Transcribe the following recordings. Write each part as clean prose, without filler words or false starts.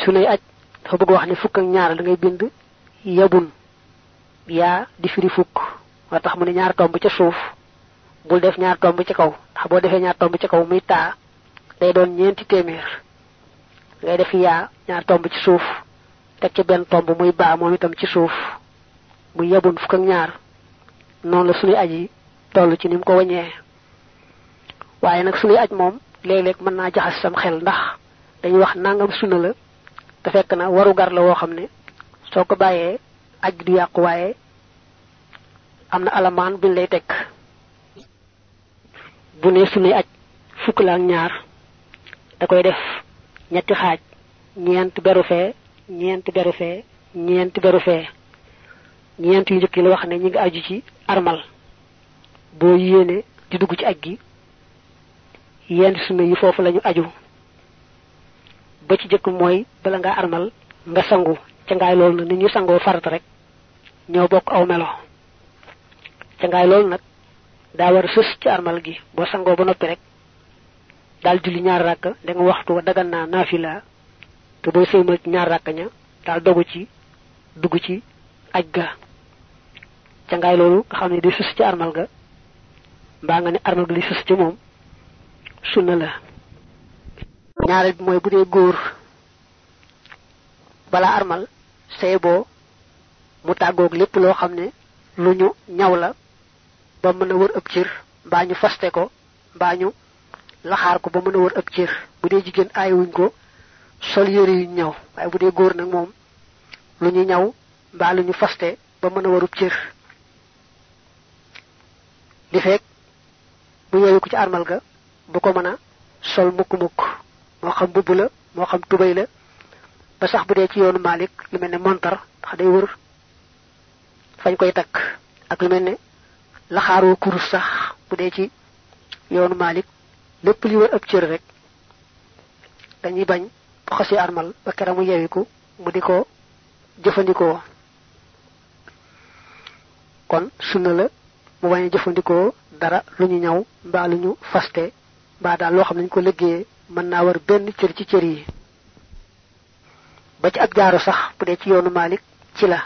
sunay aj dafa bëgg wax ni fukk ak ñaar da ngay bind yabun ya di firi fukk wa tax mu ne ñaar tomb ci suuf bul def ñaar tomb ci kaw ndax boo defee ñaar tomb ci kaw muy taa day doon ñeenti téeméer ngay def ya ñaar tomb ci suuf teg ci benn tomb muy baa moom itam ci suuf muy yabun fukk ak ñaar noonu la sunuy aji toll ci nim ko wañee waaye nag sunuy aj moom léeg-léeg mën naa jaxas sam xel ndax dañuy wax nangam sunna la te fekk na waru gar la woo xam ne soo ko bàyyee aj du yàqu waaye am na alamaan buñ lay teg bu ne sunuy aj fukk la ak ñaar da koy def ñetti xaaj ñeent beru fee ñeent beru fee ñeent beru fee ñeent yu njëkk yi la wax ne ñi ngi aju ci armal boo yéene di dugg ci aj gi yenn sunna yi foofu lañu aju ba ci jëkk mooy bala nga armal nga sangu ca ngaay loolu nag ni ñu sangoo farata rek ñoo bokk aw melo ca ngaay loolu nag daa war sës ci armal gi boo sangoo ba noppi rek daal julli ñaar rakk da nga waxtu wa dagan naa naafila te booy sëymal ci ñaar rakk ña daal dogu ci dugg ci aj ga ca ngaay loolu nga xam ne di sës ci armal ga mbaa nga ne armal ga li sës ci moom sunna la ñaareel bi mooy bu dee góor bala armal say boo mu tàggoog lépp loo xam ne lu ñu ñaw la ba mën a wër ëpp cër mbaa ñu faste ko mbaa ñu laxaar ko ba mën a wër ëpp cër bu dee jigéen aayuwuñ ko sol yëre yu ñaw waaye bu dee góor nag moom lu ñu ñaw mbaa lu ñu faste ba mën a wërub cër di fekk bu yeewu ko ci armal ga bu ko mën a sol mukk-mukk moo xam bubb la moo xam tubay la ba sax bu dee ci yoonu Malik lu mel ne montar ndax day wër fañ koy takk ak lu mel ne laxaaroo kurus sax bu dee ci yoonu Malik lépp li wër ab cër rek dañuy bañ bu xasee armal ba kera mu yewiku mu di ko jëfandikoo kon sunna la mu bañ a jëfandikoo dara lu ñu ñaw mbaa lu ñu faste mbaa daal loo xam nañ ko liggéeyee mën naa war benn cër ci cër yi ba ci ab jaaro sax bu dee ci yoonu Malik ci la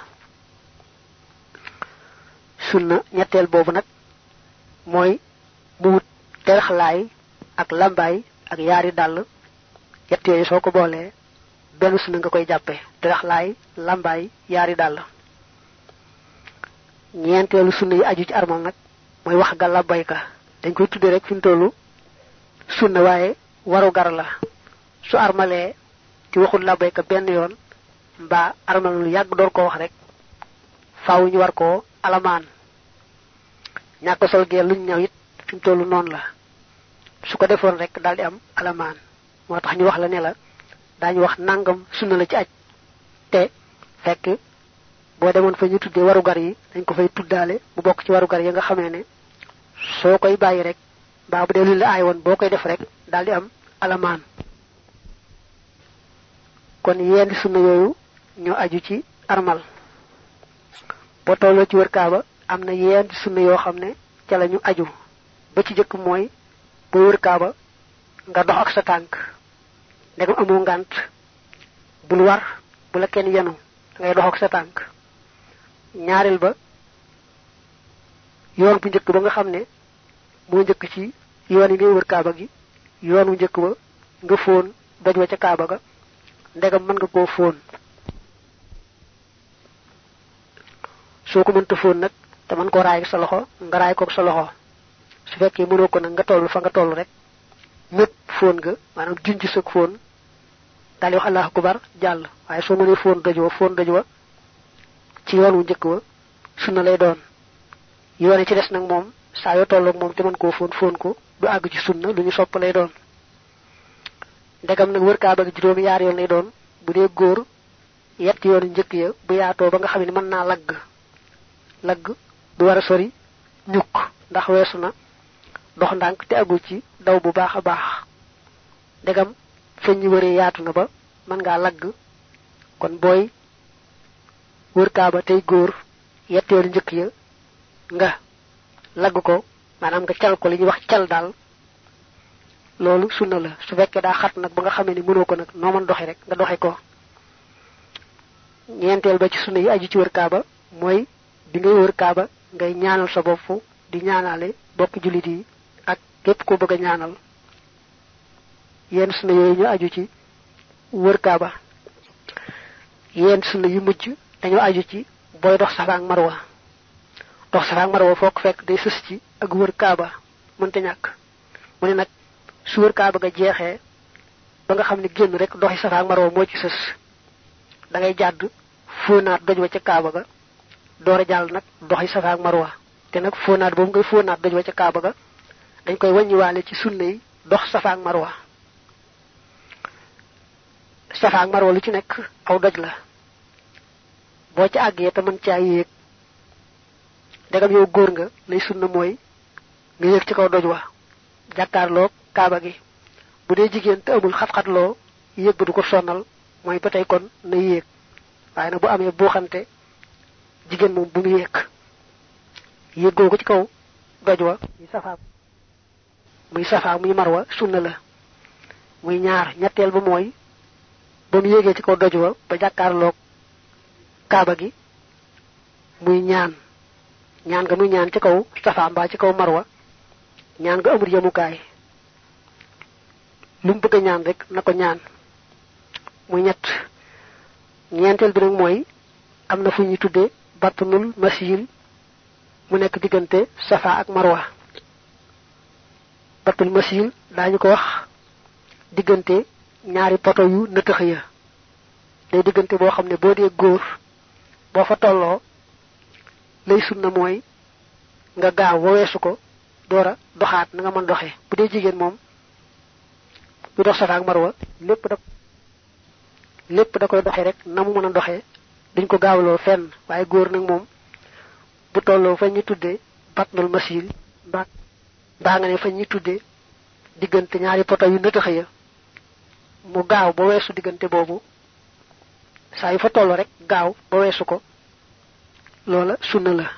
sunna ñetteel boobu nag mooy mu wut teraxlaay ak lambaay ak yaari dàll yett yooyu soo ko boolee benn sunna nga koy jàppe teraxlaay lambaay yaari dàll ñeenteelu sunna yi aju ci armal nag mooy wax ga labbayka dañ koy tudde rek fi mu tollu sunna waaye waru gar la su armalee ci waxul labbayka benn yoon mbaa armal lu yàgg door ko wax rek faaw ñu war koo alamaan ñàkk sol gee luñ ñaw it fi mu tollu noonu la su ko defoon rek daal di am alamaan moo tax ñu wax la ne la daañu wax nangam sunna la ci aj te fekk boo demoon fa ñu tuddee warugar yi dañ ko fay tuddaale mu bokk ci warugar yi nga xamee ne soo koy bàyyi rek mbaa bu dee luñ la aay woon boo koy def rek daal di am alamaan kon yenn sunna yooyu ñoo aju ci armal boo tolloo ci wër kaaba am na yenn sunna yoo xam ne ca la ñu aju ba ci jëkk mooy boo wër kaaba nga dox ak sa tànk ndegam amoo ngànt bul war bu la kenn yenu ngay dox ak sa tànk ñaareel ba yoon bu njëkk ba nga xam ne moo njëkk ci yoon yi ngay wër kaaba gi yoon wu njëkk ba nga fóon doj wa ca kaaba ga ndegam mën nga koo fóon soo ko mënta fóon nag te mën koo raay ak sa loxo nga raay koog sa loxo su fekkee mënoo ko nag nga toll fa nga toll rek mépp fóon nga maanaam junj sa fóon daal di wax allahu akbar jàll waaye soo mënee fóon doj wa ci yoon wu njëkk wa sunna lay doon yoon ci des nag moom saa yoo tolloog moom te mën koo fóon ko du àgg ci sunna lu ñu sopp lay doon ndegam nag wër kaaba gi juróomi yaar yoon lay doon bu dee góor yett yoonu njëkk ya bu yaatoo ba nga xam ne mën naa lagg du war a sori ñukk ndax weesu na dox ndànk te agul ci daw bu baax a baax ndegam feñ ñu wëree yaatu na ba mën ngaa lagg kon booy wër kaaba tey góor yett yoonu njëkk ya nga lagg ko maanaam nga cal ko li ñuy wax cal daal loolu sunna la su fekkee daa xat nag ba nga xamee ni mënoo ko nag noo mën doxe rek nga doxe ko ñentel ba ci sunna yi aju ci wër kaaba moy bi ngay wër kaaba ngay ñaanal sa bop di ñaanalé bokk julit yi ak képp ko bëgg ñaanal yeen sunna yoy ñu aju ci wër kaaba yeen sunna yu mujj dañu aju ci boy dox safa ak marwa dox safa ak marwa fokk fekk day sës ci ak wër kaaba mënta ñak mu ne nak su wër kaaba ga jeexé ba nga xamni genn rek doxi safa ak marwa mo ci sës da ngay jadd fonaat doj wa ci kaaba ga doora jall nak doxi safa ak marwa té nak fonaat bo ngay fonaat doj wa ci kaaba ga dañ koy wañi walé ci sunna yi dox safa ak marwa safa ak marwa lu ci nek aw doj la bo ci àggee te mën caa yéeg dagam yow góor nga lay sunna mooy nga yéeg ci kaw doj wa jàkkaarloo kaaba gi bu dee jigéen te amul xat-xatloo yéeg ba du ko sonnal mooy ba tey kon na yéeg waaye nag bu amee buuxante jigéen moom bu mu yéeg googu ci kaw doj wa muy safa muy marwa sunna la muy ñaar ñetteel ba mooy ba mu yéegee ci kaw doj wa ba jàkkaarloo kaaba gi muy ñaan nga muy ñaan ci kaw safa mbaa ci kaw marwa ñaan nga amul yemukaay lu mu bëgg ñaan rek na ko ñaan muy ñett ñeenteel bi nag mooy am na fu ñuy tuddee batnul masil mu nekk diggante safa ak marwa batnul masil daañu ko wax diggante ñaari poto yu nëtëx ya day diggante boo xam ne boo dee góor boo fa tolloo lay sunna mooy nga gaaw ba weesu ko doora doxaat na nga mën doxee bu dee jigéen moom bu dox safa ak marwa lépp da koy doxee rek na mu mën a doxee duñ ko gaawloo fenn waaye góor nag moom bu tolloo fa ñu tuddee batnul masil mbaa nga ne fa ñu tuddee diggante ñaari poto yu nëtëx ya mu gaaw ba weesu diggante boobu saa yu fa toll rek gaaw ba weesu ko loola sunna la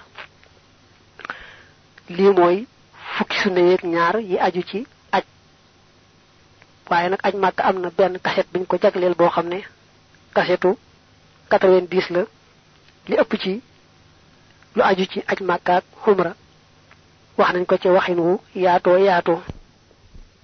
lii mooy fukki sunna yeeg ñaar yi aju ci aj waaye nag aj màkk am na benn cassette biñ ko jagleel boo xam ne cassettu 90 la li ëpp ci lu aju ci aj màkk ak xumra wax nañ ko ci waxin wu yaatoo